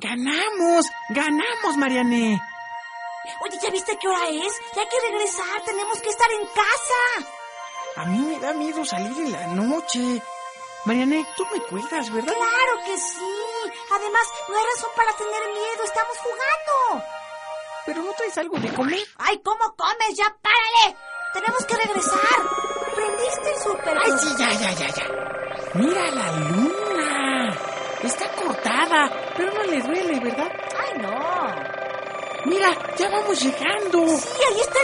¡Ganamos! ¡Ganamos, Mariane! Oye, ¿ya viste qué hora es? Ya hay que regresar, tenemos que estar en casa. A mí me da miedo salir en la noche. Mariane, tú me cuidas, ¿verdad? Claro que sí. Además, no hay razón para tener miedo, estamos jugando. ¿Pero no traes algo de comer? ¡Ay, cómo comes! ¡Ya párale! Tenemos que regresar. ¿Prendiste el súper? ¡Ay, sí, ya! ¡Mira la luna! Está cortada, pero no le duele, ¿verdad? ¡Ay, no! Mira, ya vamos llegando. Sí, ahí está